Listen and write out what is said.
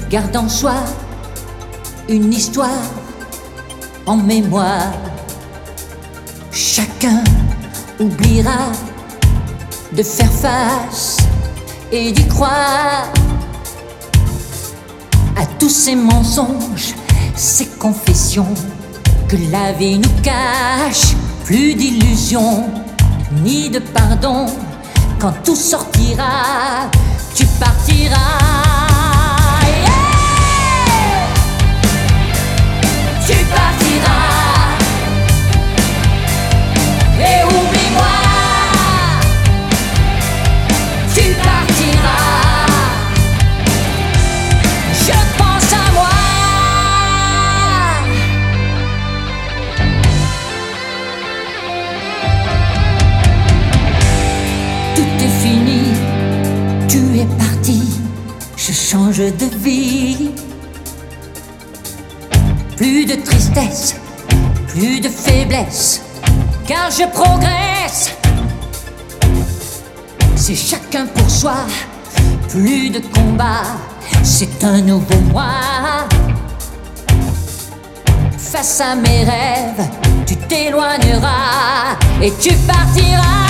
garde en soi une histoire en mémoire. Chacun oubliera de faire face et d'y croire à tous ces mensonges, ces confessions que la vie nous cache. Plus d'illusions ni de pardon. Quand tout sortira, tu partiras. Yeah! Tu partiras et oublie-moi. Tu partiras. Je pense à moi. Tout est fini, tu es parti, je change de vie. Plus de tristesse, plus de faiblesse, car je progresse. C'est chacun pour soi, plus de combat, c'est un nouveau moi. Face à mes rêves, tu t'éloigneras et tu partiras.